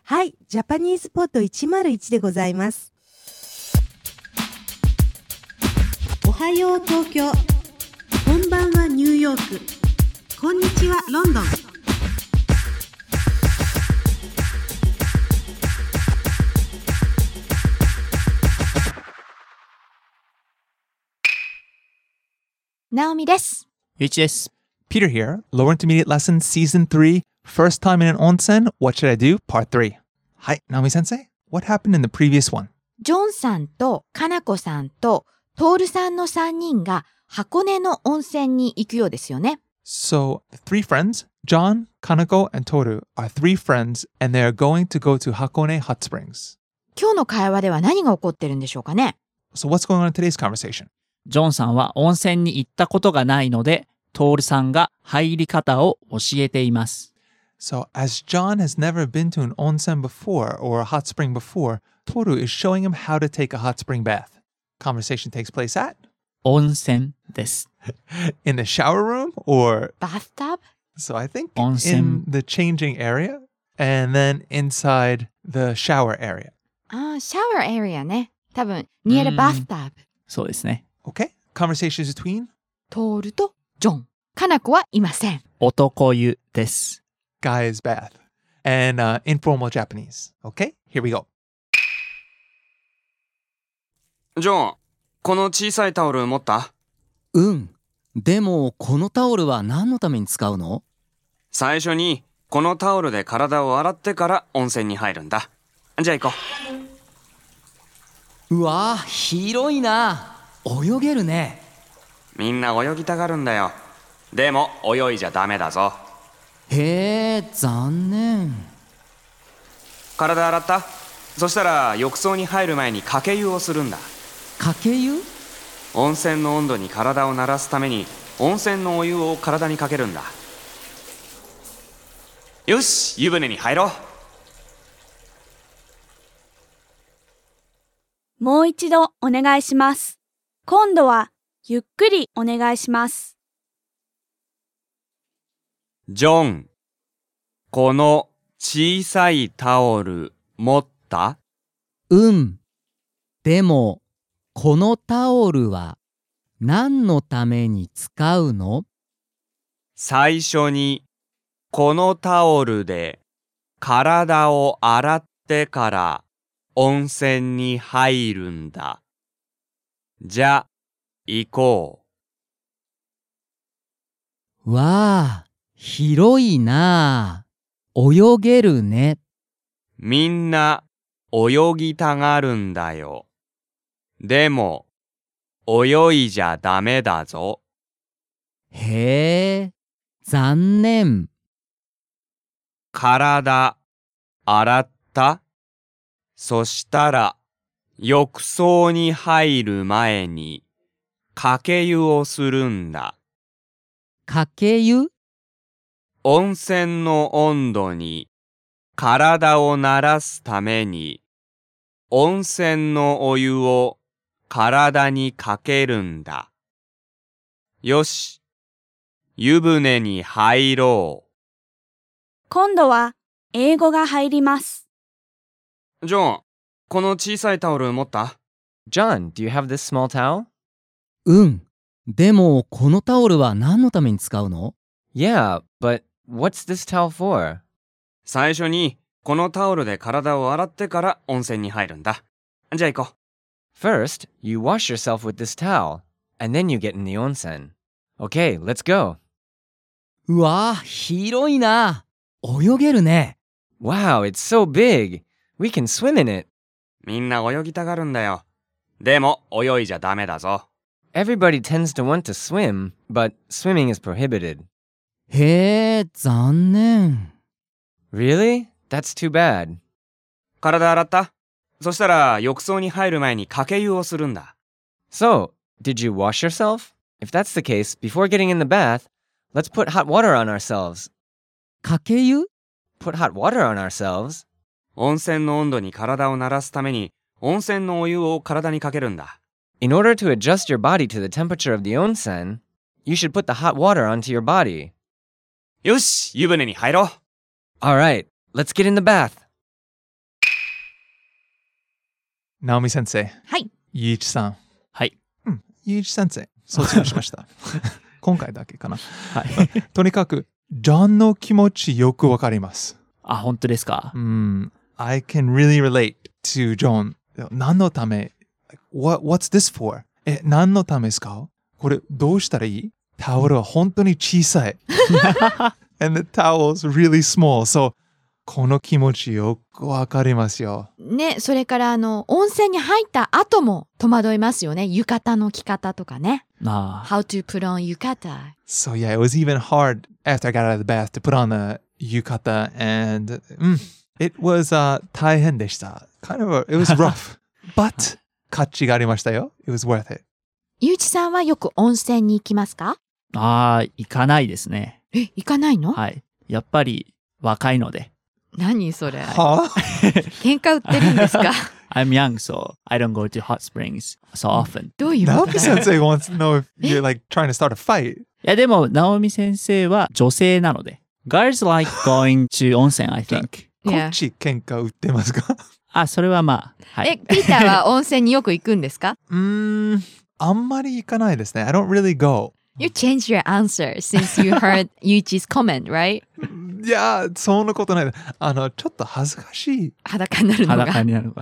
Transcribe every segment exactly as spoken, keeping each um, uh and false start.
はい、ジャパニーズポットいちまるいちでございます。おはよう東京。こんばんはニューヨーク。こんにちはロンドン。 ナオミです。 ゆういちです。Peter here, Lower Intermediate Lesson Season three, First Time in an Onsen, What Should I Do? Part three. Hi, Naomi Sensei. What happened in the previous one? ジョンさんとかなこさんとトールさんのさんにんが箱根の温泉に行くようですよね。 So, three friends, John, Kanako, and Toru, are three friends, and they are going to go to Hakone Hot Springs. 今日の会話では何が起こってるんでしょうかね。 So, what's going on in today's conversation? ジョンさんは温泉に行ったことがないので、トールさんが入り方を教えています。 So, as John has never been to an onsen before or a hot spring before, Toru is showing him how to take a hot spring bath. Conversation takes place at? 温泉です。 In the shower room or? Bathtub? So I think 温泉 in the changing area and then inside the shower area. ああ、シャワーエリアね。多分、near the bathtub。 そうですね。 Okay. Conversations between? トールとジョン。かなこはいません。 男湯です。 Guy's bath. And uh, informal Japanese. Okay, here we go. ジョン、この小さいタオル持った？ うん。でも、このタオルは何のために使うの？ 最初に、このタオルで体を洗ってから温泉に入るんだ。じゃあ行こう。うわぁ、広いな。泳げるね。 みんな泳ぎたがるんだよ。でも、泳いじゃダメだぞ。 へえ、残念。 体洗った？そしたら、浴槽に入る前にかけ湯をするんだ。 かけ湯？ 温泉の温度に体を慣らすために温泉のお湯を体にかけるんだ。よし、湯船に入ろう。もう一度お願いします。今度はゆっくりお願いします。 ジョン、この小さいタオル持った？ うん。でも、このタオルは何のために使うの？ 最初にこのタオルで体を洗ってから温泉に入るんだ。じゃ、行こう。わあ、広いなあ。泳げるね。 みんな泳ぎたがるんだよ。でも、泳いじゃダメだぞ。 へえ、残念。 体、洗った？そしたら、浴槽に入る前に、かけ湯をするんだ。 かけ湯？ 温泉の温度に、体を慣らすために、温泉のお湯を体にかけるんだ。よし、湯船に入ろう。 今度は英語が入ります。 ジョン、この小さいタオル持った？ John, do you have this small towel? うん。でも、このタオルは何のために使うの？ Yeah, but what's this towel for? 最初に、このタオルで体を洗ってから温泉に入るんだ。じゃあ行こう。 First, you wash yourself with this towel, and then you get in the onsen. Okay, let's go. うわぁ、広いな。泳げるね。 Wow, it's so big. We can swim in it. みんな泳ぎたがるんだよ。でも、泳いじゃダメだぞ。 Everybody tends to want to swim, but swimming is prohibited. へえ、残念。 Really? That's too bad. 体洗った？そしたら、浴槽に入る前にかけ湯をするんだ。 So, did you wash yourself? If that's the case, before getting in the bath, let's put hot water on ourselves. かけ湯？ Put hot water on ourselves? 温泉の温度に体を慣らすために、温泉のお湯を体にかけるんだ。 In order to adjust your body to the temperature of the onsen, you should put the hot water onto your body. よし、湯船に入ろう。 All right, let's get in the bath. ナオミ先生。 はい。 ゆういちさん。 はい。 うん。ゆういち先生。卒業しました。今回だけかな。 はい。 とにかく、ジョンの気持ちよくわかります。 あ、本当ですか。 うん。I can really relate to John. 何のため What, What's this for? え、何のためですか？これどうしたらいい？タオルは本当に小さい。And the towel's really small. So, この気持ちよくわかりますよ。 ね、それからあの、温泉に入った後も戸惑いますよね。浴衣の着方とかね。 ああ。 How to put on 浴衣。 So yeah, it was even hard after I got out of the bath to put on the yukata and mm, it was uh, 大変でした。Kind of a, it was rough. But 価値がありましたよ。It was worth it. ゆういちさんはよく温泉に行きますか？ ああ、行かないですね。 え、行かないの？ はい。やっぱり若いので。 何それ？ は喧嘩売ってるんですか？ I'm young, so I don't go to hot springs so often. どういうこと？ ナオミ先生 wants to know if you're like trying to start a fight. いやでも、ナオミ先生は女性なので。Girls like going to 温泉, I think. こっち喧嘩売ってますか？ あ、それはまあ。はい、 え、ピーターは温泉によく行くんですか？ うーん、あんまり行かないですね。I don't really go. You changed your answer since you heard Yuichi's comment, right? いや、そんなことない。あの、ちょっと恥ずかしい。 裸になるのが。 裸になるのが。 うん、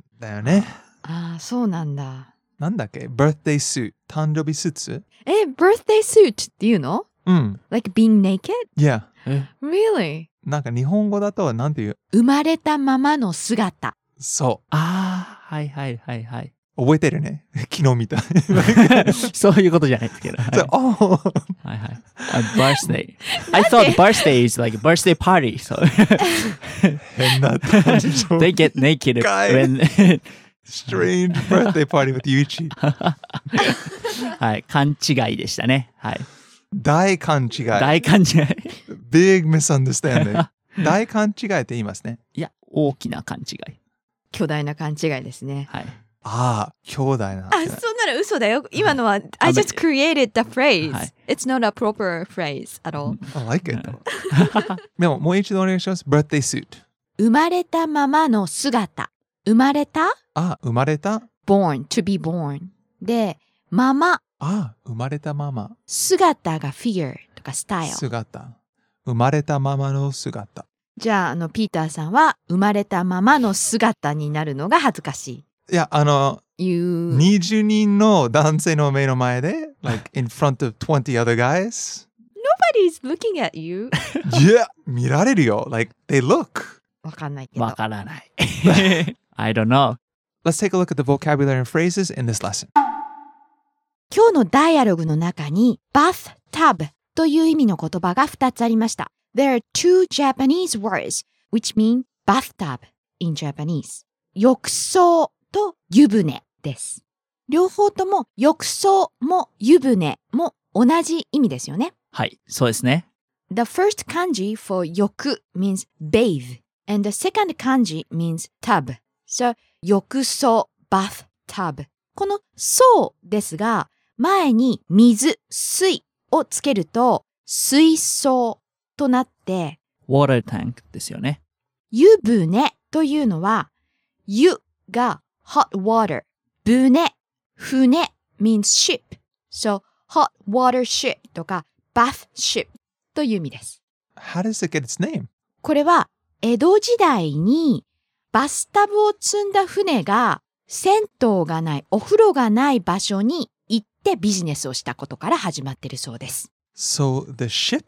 だよね。 ああ、そうなんだ。 なんだっけ ?birthday suit。誕生日スーツ？ え、birthday suit っていうの？ うん。 Like being naked? Yeah. Really? なんか日本語だとなんていう？ 生まれたままの姿。 そう。 ああ、はいはいはいはい。 覚えてるね。昨日見た。 そういうことじゃないですけど。はい、 oh. はいはい。A birthday. I thought birthday is like a birthday party. So 変な誕生 they get naked when strange birthday party with Yuichi. はい、勘違いでしたね。はい。 大勘違い。 大勘違い。 Big misunderstanding. 大勘違いって言いますね。 いや、大きな勘違い。 巨大な勘違いですね。 はい。 ああ、兄弟な。 あ、そんなの嘘だよ。今のは、I just created the phrase. はい、 It's not a proper phrase at all. I like it. でも、もう一度お願いします。birthday suit。 生まれたままの姿。生まれた？ あ、生まれた born, to be born. で、まま。 あ、生まれたまま。 姿が figure とか style。 姿。生まれたままの姿。 じゃあ、あの、ピーターさんは生まれたままの姿になるのが恥ずかしい。 いや、あの、 You... にじゅうにんの男性の目の前で、like in front of twenty other guys. Nobody's looking at you. Yeah, 見られるよ。Like, they look. わかんないけど。 わからない。I don't know. Let's take a look at the vocabulary and phrases in this lesson. 今日のダイアログの中に bathtub という意味の言葉がふたつありました。There are two Japanese words which mean bathtub in Japanese. 浴槽と湯船です。両方とも浴槽も湯船も同じ意味ですよね。 はい、そうですね。 The first kanji for 浴 means bathe and the second kanji means tub. So 浴槽 bathtub. この槽ですが前に水水をつけると水槽となって water tank ですよね。 湯船というのは湯がhot water. 船、船 means ship. So, hot water ship とか bath ship という意味です。 How does it get its name? これは江戸時代にバスタブを積んだ船が銭湯がない、お風呂がない場所に行ってビジネスをしたことから始まっているそうです。 So, the ship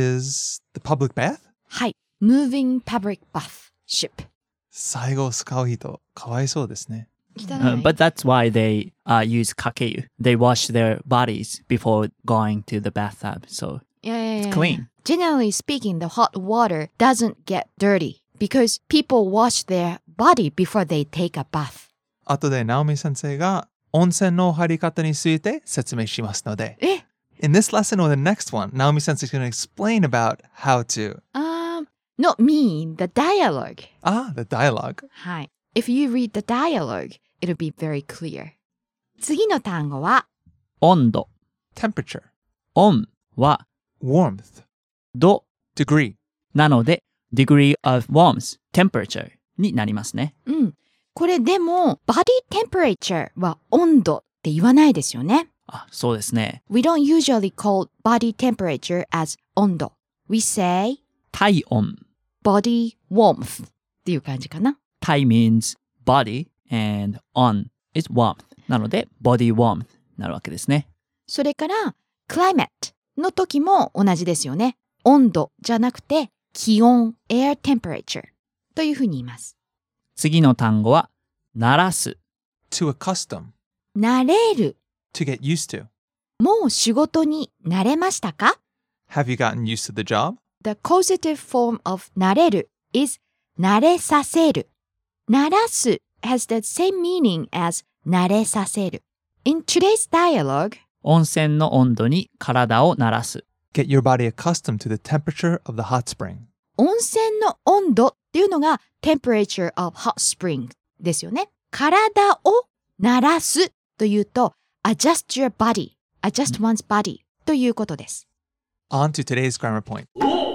is the public bath? はい。Moving public bath ship. 最後使う人、かわいそうですね。 Uh, but that's why they uh, use kakeyu. They wash their bodies before going to the bathtub. So yeah, yeah, yeah, it's clean. Generally speaking, the hot water doesn't get dirty because people wash their body before they take a bath. 後でナオミ先生が温泉の入り方について説明しますので。 え In this lesson or the next one, Naomi sensei is going to explain about how to. Um, not me, the dialogue. Ah, the dialogue. はい。If you read the dialogue, it'll be very clear. 次の単語は温度。 Temperature. 温は Warmth. 度 Degree. なので degree of warmth, temperature になりますね。 うん。 これでも body temperature は温度って言わないですよね。 あ、そうですね。 We don't usually call body temperature as 温度。We say 体温。 body warmth っていう感じかな。 体 means body and on is warmth なので body warmth になるわけですね。 それから climate の時も同じですよね。温度じゃなくて気温 air temperature というふうに言います。 次の単語は慣らす。 To accustom. 慣れる。 To get used to. もう仕事に慣れましたか？ Have you gotten used to the job? The causative form of 慣れる is 慣れさせる。慣らす has the same meaning as 慣れさせる。In today's dialogue, 温泉の温度に体を慣らす。 Get your body accustomed to the temperature of the hot spring. 温泉の温度っていうのが temperature of hot spring ですよね。体を慣らすというと adjust your body, adjust one's body ということです。 On to today's grammar point.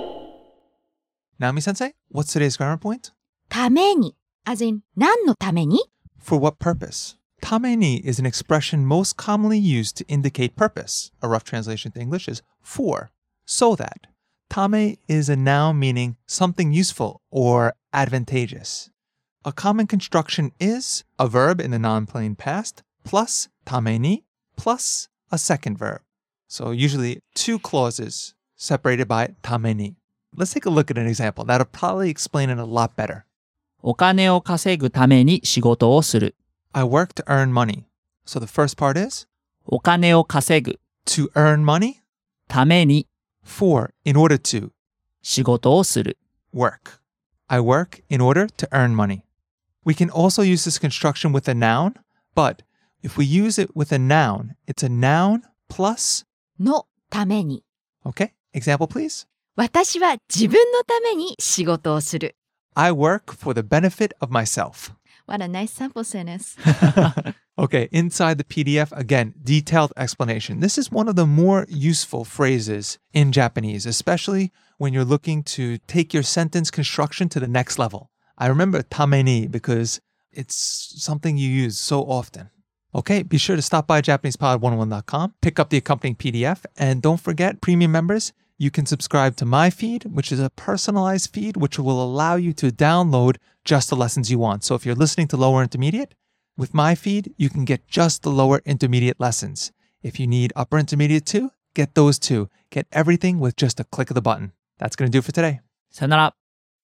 Naomi sensei, what's today's grammar point? ために as in 何のために For what purpose? ために is an expression most commonly used to indicate purpose. A rough translation to English is for, so that. ため is a noun meaning something useful or advantageous. A common construction is a verb in the non-plain past plus ために plus a second verb. So usually two clauses separated by ために. Let's take a look at an example. That'll probably explain it a lot better. お金を稼ぐために仕事をする。 I work to earn money. So the first part is お金を稼ぐ to earn money ために for in order to 仕事をする。 work. I work in order to earn money. We can also use this construction with a noun, but if we use it with a noun, it's a noun plus のために。 Okay, example please. 私は自分のために仕事をする。 I work for the benefit of myself. What a nice sample sentence. Okay, inside the P D F, again, detailed explanation. This is one of the more useful phrases in Japanese, especially when you're looking to take your sentence construction to the next level. I remember ために because it's something you use so often. Okay, be sure to stop by Japanese Pod one oh one dot com, pick up the accompanying P D F, and don't forget, premium members, you can subscribe to my feed, which is a personalized feed, which will allow you to download just the lessons you want. So if you're listening to lower intermediate, with my feed, you can get just the lower intermediate lessons. If you need upper intermediate too, get those too. Get everything with just a click of the button. That's going to do it for today. さよなら。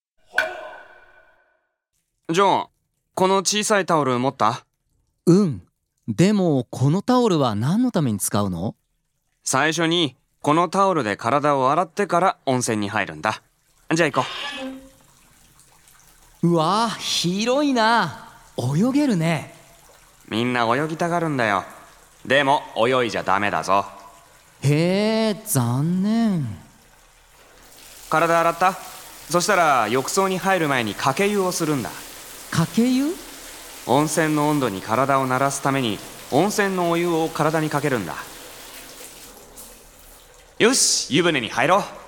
ジョン、この小さいタオル持った？ うん。でもこのタオルは何のために使うの？ 最初にこのタオルで体を洗ってから温泉に入るんだ。じゃあ行こう。うわー、広いな。泳げるね。 みんな泳ぎたがるんだよ。でも泳いじゃダメだぞ。 へえ、残念。 体洗った？そしたら浴槽に入る前にかけ湯をするんだ。 かけ湯？ 温泉の温度に体を慣らすために温泉のお湯を体にかけるんだ。よし、湯船に入ろう。